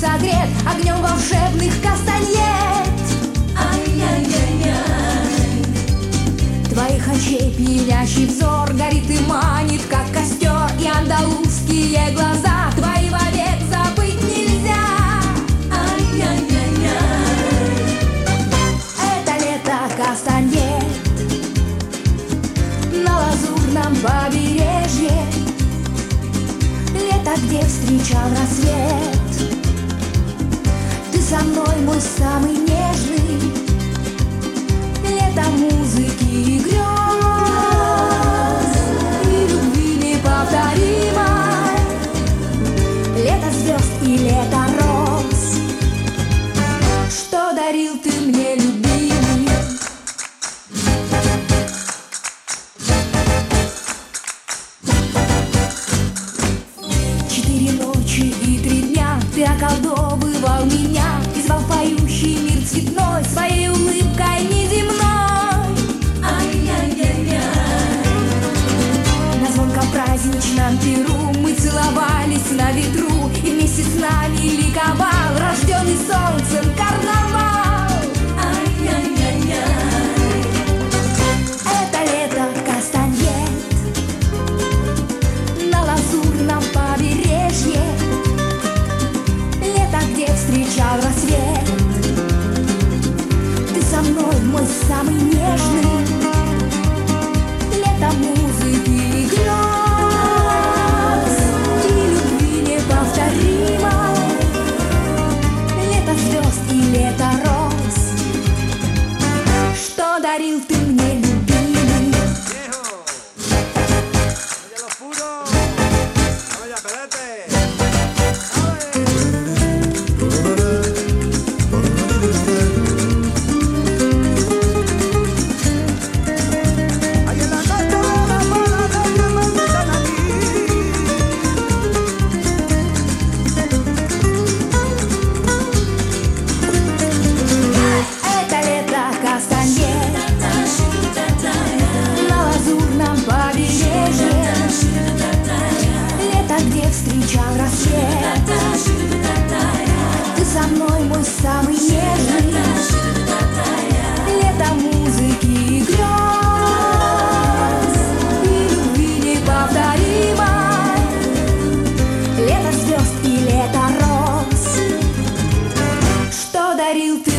согрет огнем волшебных кастаньет. Ай-яй-яй-яй. Твоих очей пьянящий взор горит и манит, как костер, и андалузские глаза твои вовек забыть нельзя. Ай-яй-яй-яй. Это лето кастаньет на лазурном побережье, лето, где встречал рассвет. Ты со мной, мой самый нежный, лето музыки и грез, и любви неповторимой, лето звезд и лето роз. Что дарил ты мне, любимый? Четыре ночи и 3 дня ты околдовывал меня и звал в поющий мир цветной своей улыбкой неземной. Ай-яй-яй-яй. На звонком праздничном перу мы целовались на ветру, и вместе с нами ликовал рожденный солнцем карнавал. Ай-яй-яй-яй. Это лето кастаньет на лазурном побережье, лето, где встречал рассвет. Ты со мной, мой самый нежный, лето музыки и грез, и любви неповторимой, лето звезд и лето роз. Что дарил ты мне, любимый? ¡Oye, los puros! ¡Vaya, espérate! ¡Ay, en la noche de la boda de que me invitan aquí! Это лето кастаньет на лазурном побережье, лето, где встречал рассвет. Ты со мной, мой самый нежный, лето музыки и грез, и любви неповторимой, лето звезд и лето роз. Что дарил ты